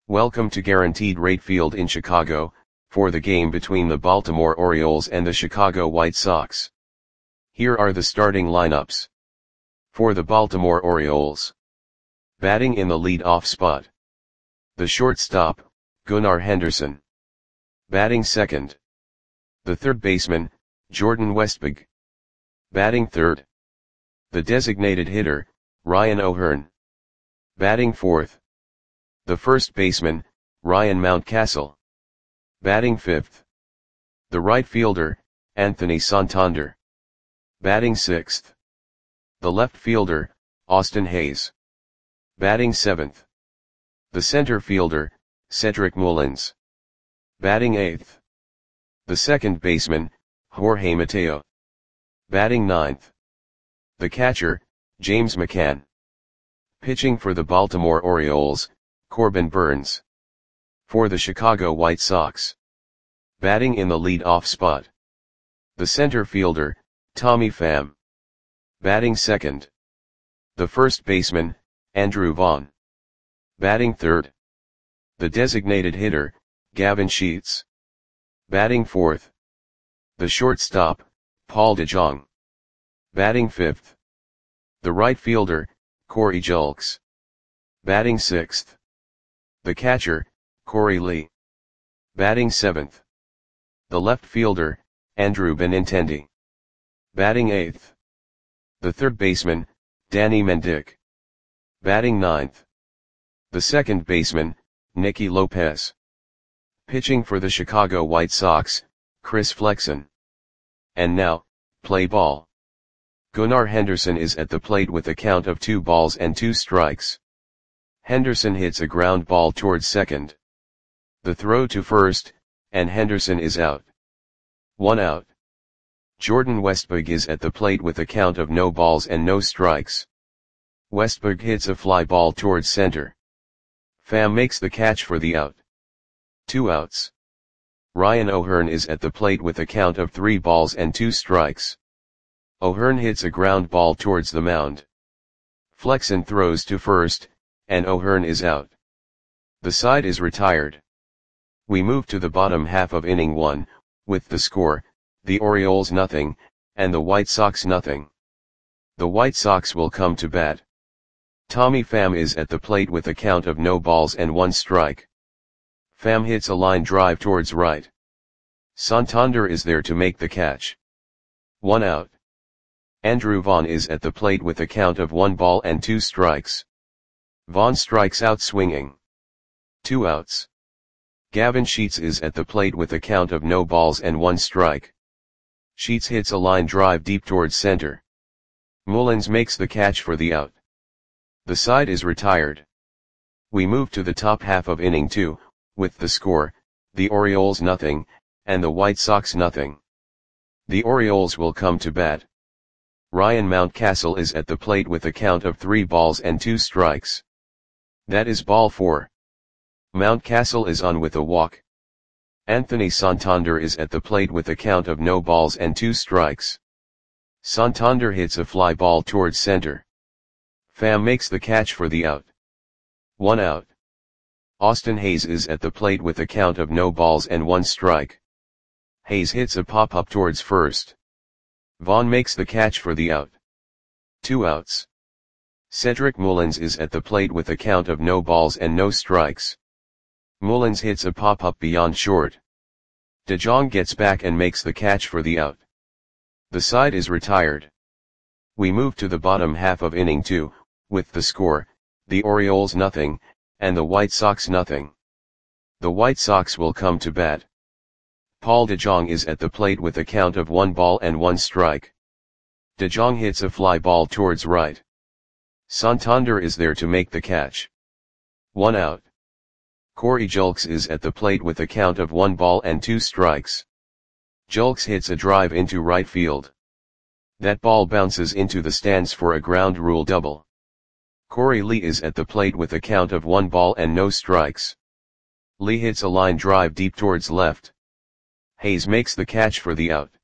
Welcome to Guaranteed Rate Field in Chicago, for the game between the Baltimore Orioles and the Chicago White Sox. Here are the starting lineups. For the Baltimore Orioles. Batting in the lead-off spot. The shortstop, Gunnar Henderson. Batting second. The third baseman, Jordan Westburg. Batting third. The designated hitter, Ryan O'Hearn. Batting fourth. The first baseman, Ryan Mountcastle. Batting fifth. The right fielder, Anthony Santander. Batting sixth. The left fielder, Austin Hays. Batting seventh. The center fielder, Cedric Mullins. Batting eighth. The second baseman, Jorge Mateo. Batting ninth. The catcher, James McCann. Pitching for the Baltimore Orioles, Corbin Burnes. For the Chicago White Sox. Batting in the lead-off spot. The center fielder, Tommy Pham. Batting second. The first baseman, Andrew Vaughn. Batting third. The designated hitter, Gavin Sheets. Batting fourth. The shortstop, Paul DeJong. Batting fifth. The right fielder, Corey Julks. Batting sixth. The catcher, Corey Lee. Batting seventh. The left fielder, Andrew Benintendi. Batting eighth. The third baseman, Danny Mendick. Batting ninth. The second baseman, Nicky Lopez. Pitching for the Chicago White Sox, Chris Flexen. And now, play ball. Gunnar Henderson is at the plate with a count of 2 balls and 2 strikes. Henderson hits a ground ball towards second. The throw to first, and Henderson is out. 1 out. Jordan Westburg is at the plate with a count of no balls and no strikes. Westburg hits a fly ball towards center. Pham makes the catch for the out. 2 outs. Ryan O'Hearn is at the plate with a count of 3 balls and 2 strikes. O'Hearn hits a ground ball towards the mound. Flexen throws to first, and O'Hearn is out. The side is retired. We move to the bottom half of inning 1, with the score, the Orioles nothing, and the White Sox nothing. The White Sox will come to bat. Tommy Pham is at the plate with a count of no balls and 1 strike. Pham hits a line drive towards right. Santander is there to make the catch. 1 out. Andrew Vaughn is at the plate with a count of 1 ball and 2 strikes. Vaughn strikes out swinging. 2 outs. Gavin Sheets is at the plate with a count of no balls and 1 strike. Sheets hits a line drive deep towards center. Mullins makes the catch for the out. The side is retired. We move to the top half of inning 2, with the score, the Orioles nothing, and the White Sox nothing. The Orioles will come to bat. Ryan Mountcastle is at the plate with a count of 3 balls and 2 strikes. That is ball 4. Mountcastle is on with a walk. Anthony Santander is at the plate with a count of no balls and 2 strikes. Santander hits a fly ball towards center. Pham makes the catch for the out. 1 out. Austin Hays is at the plate with a count of no balls and 1 strike. Hays hits a pop-up towards first. Vaughn makes the catch for the out. 2 outs. Cedric Mullins is at the plate with a count of no balls and no strikes. Mullins hits a pop-up beyond short. DeJong gets back and makes the catch for the out. The side is retired. We move to the bottom half of inning 2, with the score, the Orioles nothing, and the White Sox nothing. The White Sox will come to bat. Paul DeJong is at the plate with a count of 1 ball and 1 strike. DeJong hits a fly ball towards right. Santander is there to make the catch. 1 out. Corey Julks is at the plate with a count of 1 ball and 2 strikes. Julks hits a drive into right field. That ball bounces into the stands for a ground rule double. Corey Lee is at the plate with a count of 1 ball and no strikes. Lee hits a line drive deep towards left. Hays makes the catch for the out.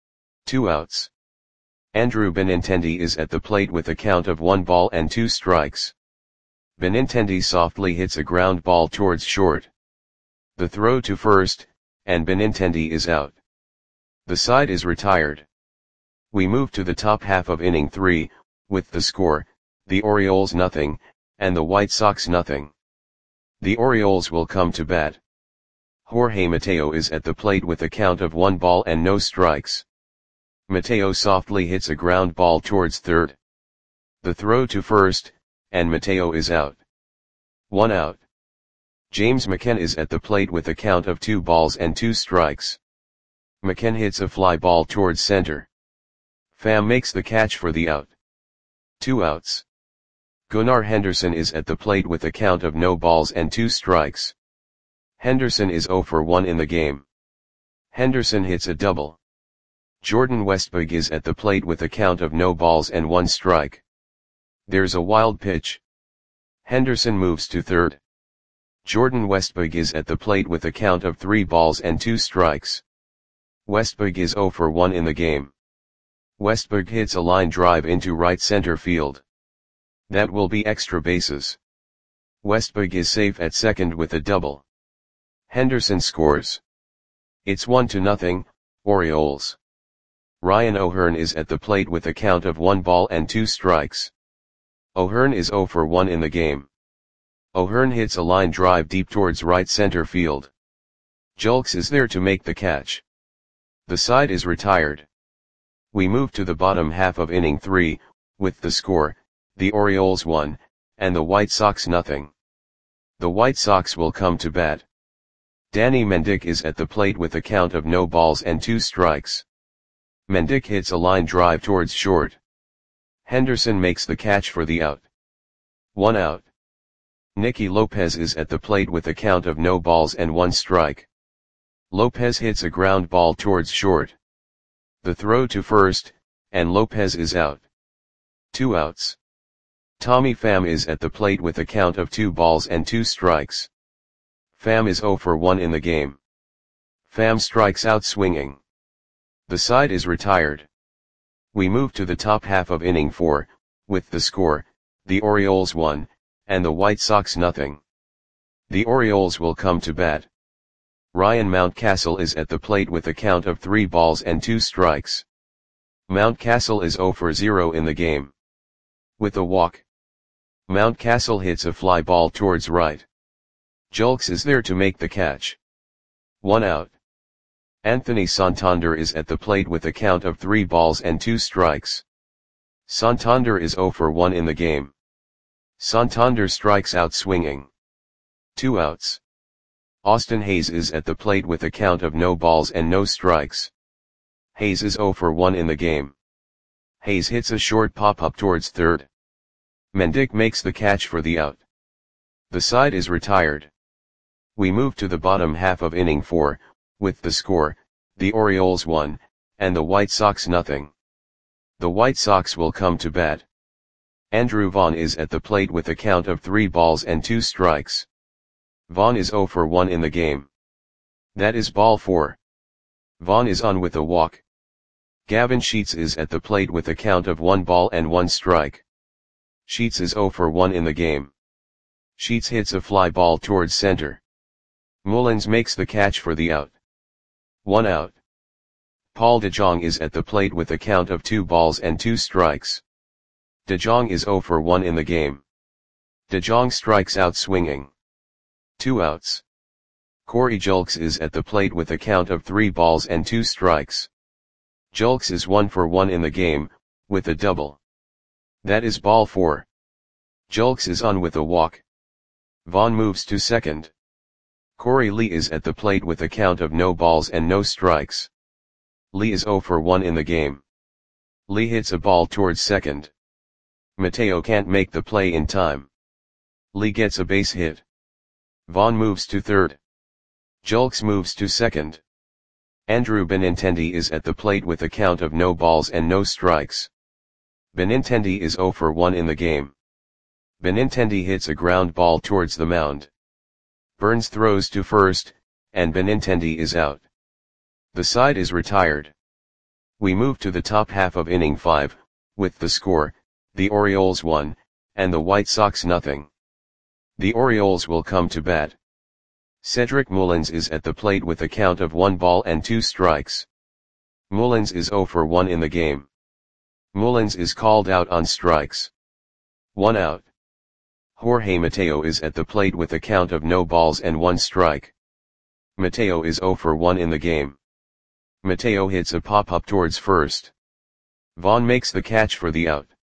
2 outs. Andrew Benintendi is at the plate with a count of 1 ball and 2 strikes. Benintendi softly hits a ground ball towards short. The throw to first, and Benintendi is out. The side is retired. We move to the top half of inning 3, with the score, the Orioles nothing, and the White Sox nothing. The Orioles will come to bat. Jorge Mateo is at the plate with a count of 1 ball and no strikes. Mateo softly hits a ground ball towards third. The throw to first, and Mateo is out. 1 out. James McCann is at the plate with a count of 2 balls and 2 strikes. McCann hits a fly ball towards center. Pham makes the catch for the out. 2 outs. Gunnar Henderson is at the plate with a count of no balls and 2 strikes. Henderson is 0 for 1 in the game. Henderson hits a double. Jordan Westburg is at the plate with a count of no balls and 1 strike. There's a wild pitch. Henderson moves to third. Jordan Westburg is at the plate with a count of 3 balls and 2 strikes. Westburg is 0 for 1 in the game. Westburg hits a line drive into right center field. That will be extra bases. Westburg is safe at second with a double. Henderson scores. It's 1-0, Orioles. Ryan O'Hearn is at the plate with a count of 1 ball and 2 strikes. O'Hearn is 0 for 1 in the game. O'Hearn hits a line drive deep towards right center field. Julks is there to make the catch. The side is retired. We move to the bottom half of inning 3, with the score, the Orioles 1, and the White Sox nothing. The White Sox will come to bat. Danny Mendick is at the plate with a count of no balls and 2 strikes. Mendick hits a line drive towards short. Henderson makes the catch for the out. 1 out. Nicky Lopez is at the plate with a count of no balls and 1 strike. Lopez hits a ground ball towards short. The throw to first, and Lopez is out. 2 outs. Tommy Pham is at the plate with a count of 2 balls and 2 strikes. Pham is 0 for 1 in the game. Pham strikes out swinging. The side is retired. We move to the top half of inning 4, with the score, the Orioles 1, and the White Sox nothing. The Orioles will come to bat. Ryan Mountcastle is at the plate with a count of 3 balls and 2 strikes. Mountcastle is 0 for 0 in the game. With a walk. Mountcastle hits a fly ball towards right. Julks is there to make the catch. 1 out. Anthony Santander is at the plate with a count of 3 balls and 2 strikes. Santander is 0 for 1 in the game. Santander strikes out swinging. 2 outs. Austin Hayes is at the plate with a count of no balls and no strikes. Hayes is 0 for 1 in the game. Hayes hits a short pop-up towards third. Mendick makes the catch for the out. The side is retired. We move to the bottom half of inning 4, with the score, the Orioles 1, and the White Sox nothing. The White Sox will come to bat. Andrew Vaughn is at the plate with a count of 3 balls and 2 strikes. Vaughn is 0 for 1 in the game. That is ball 4. Vaughn is on with a walk. Gavin Sheets is at the plate with a count of 1 ball and 1 strike. Sheets is 0 for 1 in the game. Sheets hits a fly ball towards center. Mullins makes the catch for the out. 1 out. Paul DeJong is at the plate with a count of 2 balls and 2 strikes. DeJong is 0 for 1 in the game. DeJong strikes out swinging. 2 outs. Corey Julks is at the plate with a count of 3 balls and 2 strikes. Julks is 1 for 1 in the game, with a double. That is ball 4. Julks is on with a walk. Vaughn moves to second. Corey Lee is at the plate with a count of no balls and no strikes. Lee is 0 for 1 in the game. Lee hits a ball towards second. Mateo can't make the play in time. Lee gets a base hit. Vaughn moves to third. Julks moves to second. Andrew Benintendi is at the plate with a count of no balls and no strikes. Benintendi is 0 for 1 in the game. Benintendi hits a ground ball towards the mound. Burns throws to first, and Benintendi is out. The side is retired. We move to the top half of inning 5, with the score, the Orioles 1, and the White Sox nothing. The Orioles will come to bat. Cedric Mullins is at the plate with a count of 1 ball and 2 strikes. Mullins is 0 for 1 in the game. Mullins is called out on strikes. 1 out. Jorge Mateo is at the plate with a count of no balls and 1 strike. Mateo is 0 for 1 in the game. Mateo hits a pop-up towards first. Vaughn makes the catch for the out.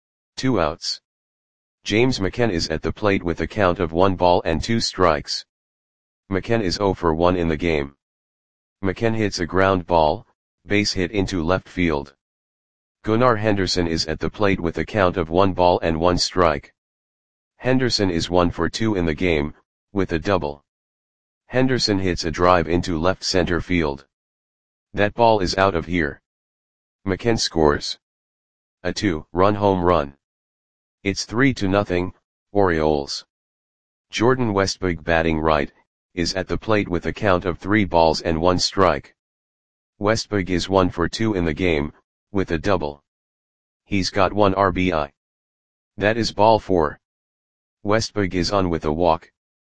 2 outs. James McCann is at the plate with a count of 1 ball and 2 strikes. McCann is 0 for 1 in the game. McCann hits a ground ball, base hit into left field. Gunnar Henderson is at the plate with a count of 1 ball and 1 strike. Henderson is 1 for 2 in the game, with a double. Henderson hits a drive into left center field. That ball is out of here. McCann scores a 2-run home run. It's 3-0, Orioles. Jordan Westburg, batting right, is at the plate with a count of 3 balls and 1 strike. Westburg is 1 for 2 in the game, with a double. He's got 1 RBI. That is ball 4. Westburg is on with a walk.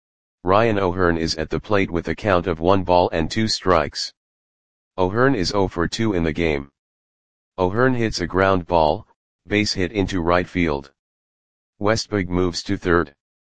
Ryan O'Hearn is at the plate with a count of 1 ball and 2 strikes. O'Hearn is 0 for 2 in the game. O'Hearn hits a ground ball, base hit into right field. Westburg moves to third.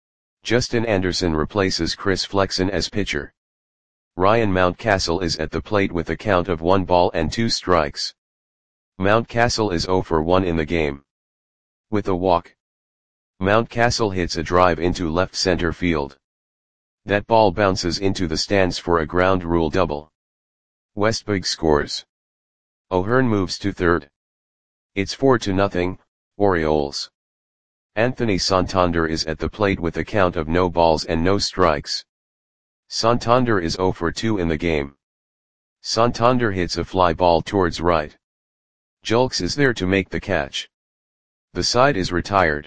Justin Anderson replaces Chris Flexen as pitcher. Ryan Mountcastle is at the plate with a count of 1 ball and 2 strikes. Mountcastle is 0 for 1 in the game. With a walk. Mountcastle hits a drive into left center field. That ball bounces into the stands for a ground rule double. Westburg scores. O'Hearn moves to third. It's 4-0, Orioles. Anthony Santander is at the plate with a count of no balls and no strikes. Santander is 0 for 2 in the game. Santander hits a fly ball towards right. Julks is there to make the catch. The side is retired.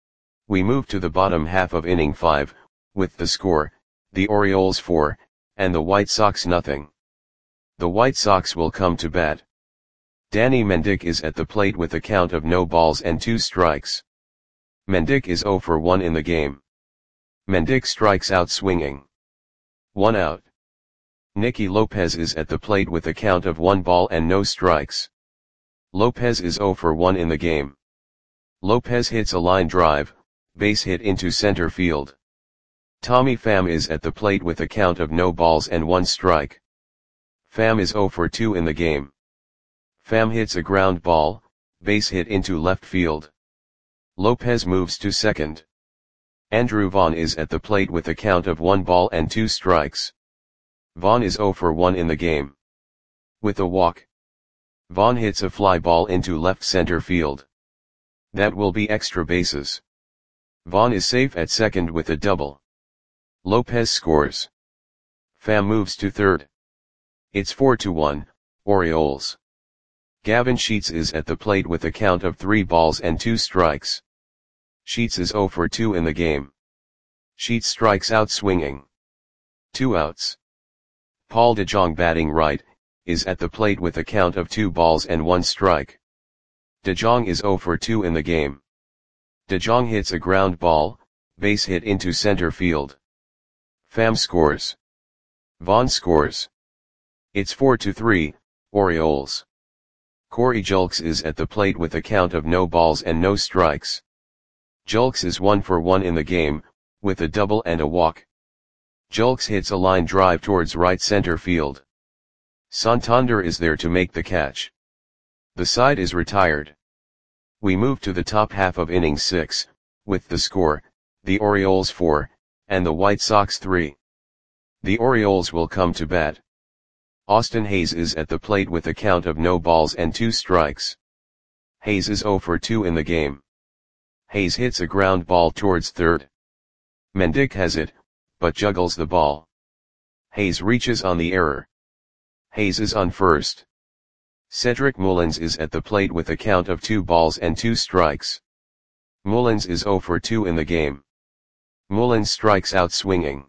We move to the bottom half of inning 5, with the score, the Orioles 4, and the White Sox nothing. The White Sox will come to bat. Danny Mendick is at the plate with a count of no balls and 2 strikes. Mendick is 0 for 1 in the game. Mendick strikes out swinging. 1 out. Nicky Lopez is at the plate with a count of 1 ball and no strikes. Lopez is 0 for 1 in the game. Lopez hits a line drive, base hit into center field. Tommy Pham is at the plate with a count of no balls and 1 strike. Pham is 0 for 2 in the game. Pham hits a ground ball, base hit into left field. Lopez moves to second. Andrew Vaughn is at the plate with a count of 1 ball and 2 strikes. Vaughn is 0 for 1 in the game. With a walk. Vaughn hits a fly ball into left center field. That will be extra bases. Vaughn is safe at second with a double. Lopez scores. Pham moves to third. It's 4-1, Orioles. Gavin Sheets is at the plate with a count of 3 balls and 2 strikes. Sheets is 0 for 2 in the game. Sheets strikes out swinging. 2 outs. Paul DeJong, batting right, is at the plate with a count of 2 balls and 1 strike. DeJong is 0 for 2 in the game. DeJong hits a ground ball, base hit into center field. Pham scores. Vaughn scores. It's 4-3, Orioles. Corey Julks is at the plate with a count of no balls and no strikes. Julks is 1 for 1 in the game, with a double and a walk. Julks hits a line drive towards right center field. Santander is there to make the catch. The side is retired. We move to the top half of inning 6, with the score, the Orioles 4, and the White Sox 3. The Orioles will come to bat. Austin Hayes is at the plate with a count of no balls and 2 strikes. Hayes is 0 for 2 in the game. Hayes hits a ground ball towards third. Mendick has it, but juggles the ball. Hayes reaches on the error. Hayes is on first. Cedric Mullins is at the plate with a count of 2 balls and 2 strikes. Mullins is 0 for 2 in the game. Mullins strikes out swinging.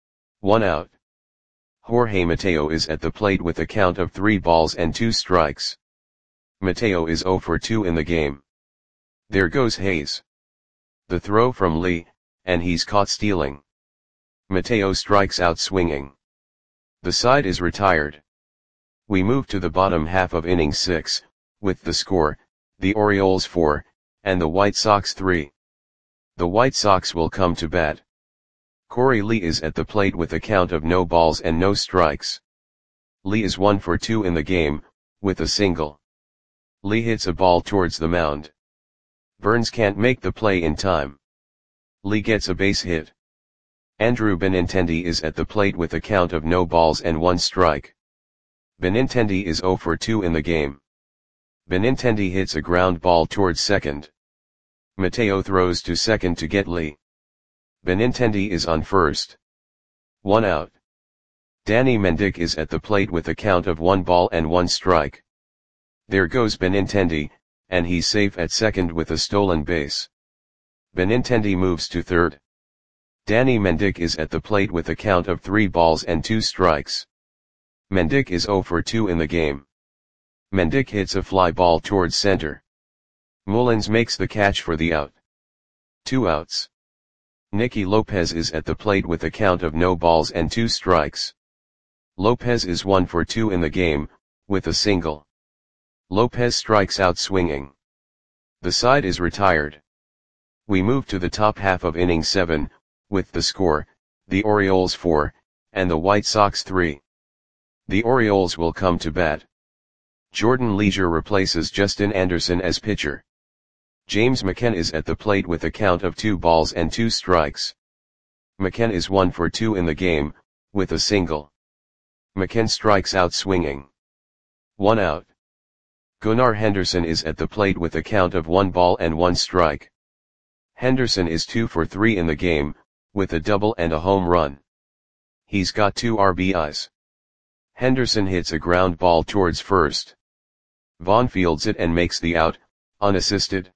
1 out. Jorge Mateo is at the plate with a count of 3 balls and 2 strikes. Mateo is 0 for 2 in the game. There goes Hayes. The throw from Lee, and he's caught stealing. Mateo strikes out swinging. The side is retired. We move to the bottom half of inning 6, with the score, the Orioles 4, and the White Sox 3. The White Sox will come to bat. Corey Lee is at the plate with a count of no balls and no strikes. Lee is 1 for 2 in the game, with a single. Lee hits a ball towards the mound. Burns can't make the play in time. Lee gets a base hit. Andrew Benintendi is at the plate with a count of no balls and 1 strike. Benintendi is 0 for 2 in the game. Benintendi hits a ground ball towards second. Mateo throws to second to get Lee. Benintendi is on first. 1 out. Danny Mendick is at the plate with a count of 1 ball and 1 strike. There goes Benintendi, and he's safe at second with a stolen base. Benintendi moves to third. Danny Mendick is at the plate with a count of 3 balls and 2 strikes. Mendick is 0 for 2 in the game. Mendick hits a fly ball towards center. Mullins makes the catch for the out. 2 outs. Nicky Lopez is at the plate with a count of no balls and 2 strikes. Lopez is 1 for 2 in the game, with a single. Lopez strikes out swinging. The side is retired. We move to the top half of inning 7, with the score, the Orioles 4, and the White Sox 3. The Orioles will come to bat. Jordan Leisure replaces Justin Anderson as pitcher. James McCann is at the plate with a count of 2 balls and 2 strikes. McCann is 1 for 2 in the game, with a single. McCann strikes out swinging. 1 out. Gunnar Henderson is at the plate with a count of 1 ball and 1 strike. Henderson is 2 for 3 in the game, with a double and a home run. He's got 2 RBIs. Henderson hits a ground ball towards first. Vaughn fields it and makes the out, unassisted.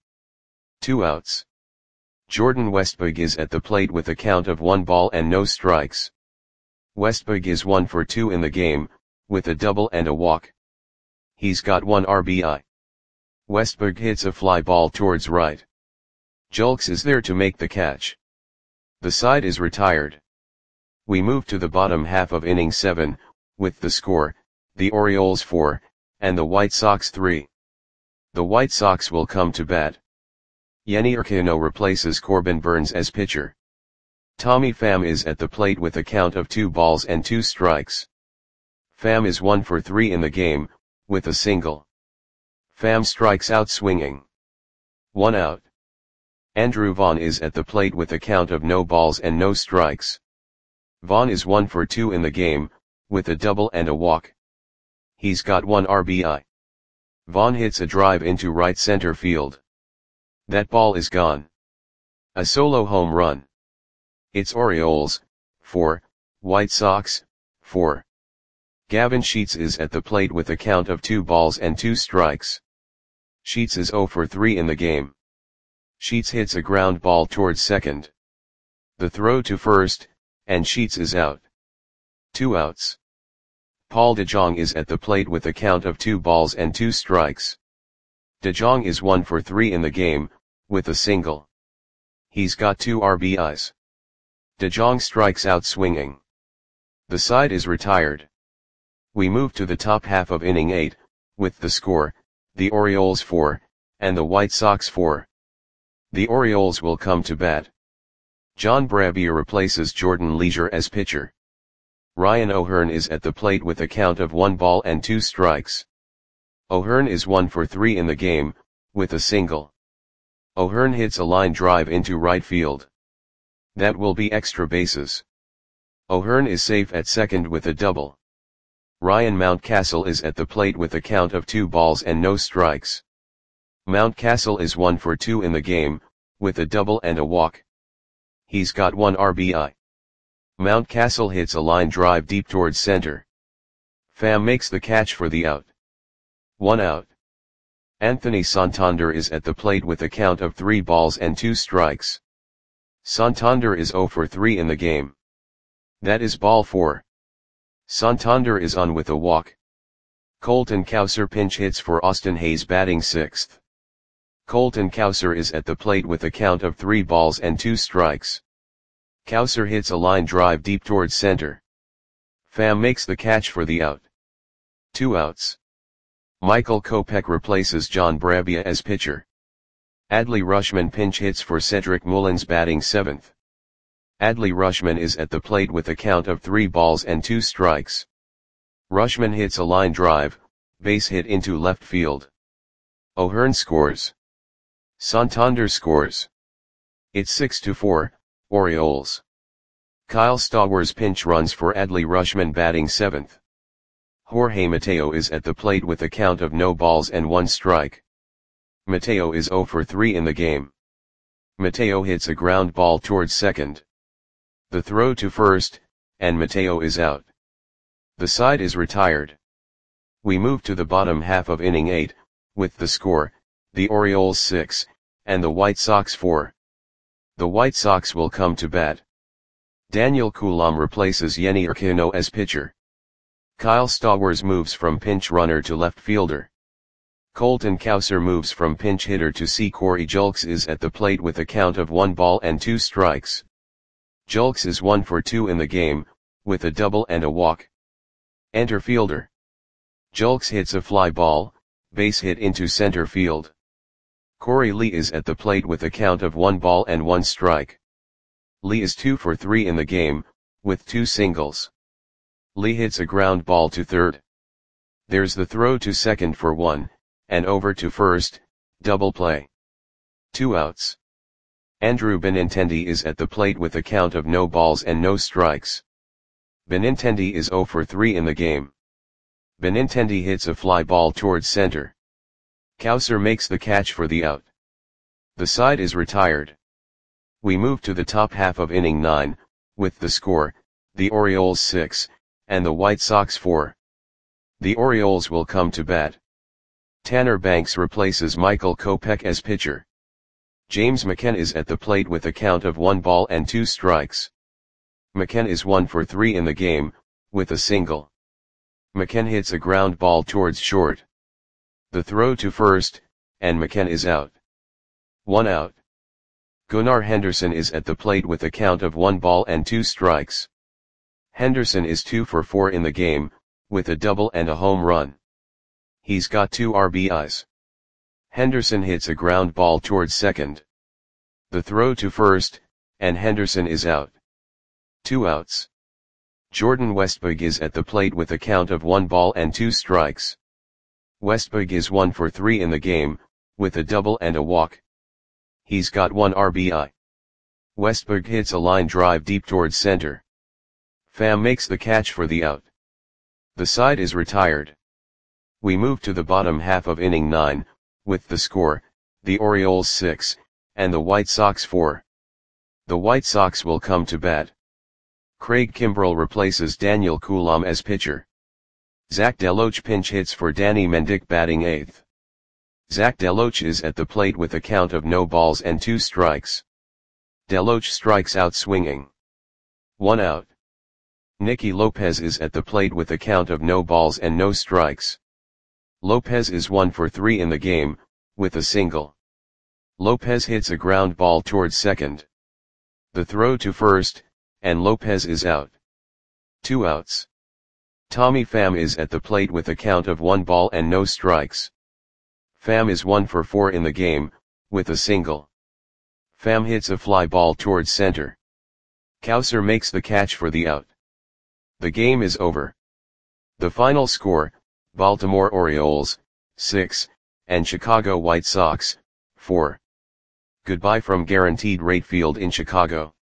2 outs. Jordan Westburg is at the plate with a count of 1 ball and no strikes. Westburg is 1 for 2 in the game, with a double and a walk. He's got 1 RBI. Westburg hits a fly ball towards right. Julks is there to make the catch. The side is retired. We move to the bottom half of inning 7, with the score, the Orioles 4, and the White Sox 3. The White Sox will come to bat. Yenny Urquiano replaces Corbin Burns as pitcher. Tommy Pham is at the plate with a count of 2 balls and 2 strikes. Pham is 1 for 3 in the game, with a single. Pham strikes out swinging. 1 out. Andrew Vaughn is at the plate with a count of no balls and no strikes. Vaughn is 1 for 2 in the game, with a double and a walk. He's got 1 RBI. Vaughn hits a drive into right center field. That ball is gone. A solo home run. It's Orioles, 4, White Sox, 4. Gavin Sheets is at the plate with a count of 2 balls and 2 strikes. Sheets is 0 for 3 in the game. Sheets hits a ground ball towards second. The throw to first, and Sheets is out. 2 outs. Paul DeJong is at the plate with a count of 2 balls and 2 strikes. DeJong is 1 for 3 in the game, with a single. He's got 2 RBIs. DeJong strikes out swinging. The side is retired. We move to the top half of inning 8, with the score, the Orioles 4, and the White Sox 4. The Orioles will come to bat. John Brebbia replaces Jordan Leisure as pitcher. Ryan O'Hearn is at the plate with a count of 1 ball and 2 strikes. O'Hearn is 1 for 3 in the game, with a single. O'Hearn hits a line drive into right field. That will be extra bases. O'Hearn is safe at second with a double. Ryan Mountcastle is at the plate with a count of 2 balls and no strikes. Mountcastle is 1 for 2 in the game, with a double and a walk. He's got 1 RBI. Mountcastle hits a line drive deep towards center. Pham makes the catch for the out. 1 out. Anthony Santander is at the plate with a count of 3 balls and 2 strikes. Santander is 0 for 3 in the game. That is ball 4. Santander is on with a walk. Colton Cowser pinch hits for Austin Hayes batting 6th. Colton Cowser is at the plate with a count of 3 balls and 2 strikes. Cowser hits a line drive deep towards center. Pham makes the catch for the out. 2 outs. Michael Kopech replaces John Brabbia as pitcher. Adley Rutschman pinch hits for Cedric Mullins batting 7th. Adley Rutschman is at the plate with a count of 3 balls and 2 strikes. Rutschman hits a line drive, base hit into left field. O'Hearn scores. Santander scores. It's 6-4, Orioles. Kyle Stowers pinch runs for Adley Rutschman batting 7th. Jorge Mateo is at the plate with a count of no balls and 1 strike. Mateo is 0 for 3 in the game. Mateo hits a ground ball towards second. The throw to first, and Mateo is out. The side is retired. We move to the bottom half of inning 8, with the score, the Orioles 6, and the White Sox 4. The White Sox will come to bat. Daniel Coulombe replaces Yenny Urquiano as pitcher. Kyle Stowers moves from pinch runner to left fielder. Colton Cowser moves from pinch hitter to C. Corey Julks is at the plate with a count of 1 ball and 2 strikes. Julks is 1 for 2 in the game, with a double and a walk. Enter fielder. Julks hits a fly ball, base hit into center field. Corey Lee is at the plate with a count of 1 ball and 1 strike. Lee is 2 for 3 in the game, with 2 singles. Lee hits a ground ball to third. There's the throw to second for 1, and over to first, double play. 2 outs. Andrew Benintendi is at the plate with a count of no balls and no strikes. Benintendi is 0 for 3 in the game. Benintendi hits a fly ball towards center. Cowser makes the catch for the out. The side is retired. We move to the top half of inning 9, with the score, the Orioles 6, and the White Sox 4. The Orioles will come to bat. Tanner Banks replaces Michael Kopech as pitcher. James McKenna is at the plate with a count of 1 ball and 2 strikes. McKenna is 1 for 3 in the game, with a single. McKenna hits a ground ball towards short. The throw to first, and McKenna is out. 1 out. Gunnar Henderson is at the plate with a count of 1 ball and 2 strikes. Henderson is 2 for 4 in the game, with a double and a home run. He's got 2 RBIs. Henderson hits a ground ball towards second. The throw to first, and Henderson is out. 2 outs. Jordan Westburg is at the plate with a count of 1 ball and 2 strikes. Westburg is 1 for 3 in the game, with a double and a walk. He's got 1 RBI. Westburg hits a line drive deep towards center. Pham makes the catch for the out. The side is retired. We move to the bottom half of inning 9, with the score, the Orioles 6, and the White Sox 4. The White Sox will come to bat. Craig Kimbrell replaces Daniel Coulombe as pitcher. Zach DeLoach pinch hits for Danny Mendick batting 8th. Zach DeLoach is at the plate with a count of no balls and 2 strikes. DeLoach strikes out swinging. 1 out. Nicky Lopez is at the plate with a count of no balls and no strikes. Lopez is 1 for 3 in the game, with a single. Lopez hits a ground ball towards second. The throw to first, and Lopez is out. 2 outs. Tommy Pham is at the plate with a count of 1 ball and no strikes. Pham is 1 for 4 in the game, with a single. Pham hits a fly ball towards center. Cowser makes the catch for the out. The game is over. The final score, Baltimore Orioles, 6, and Chicago White Sox, 4. Goodbye from Guaranteed Rate Field in Chicago.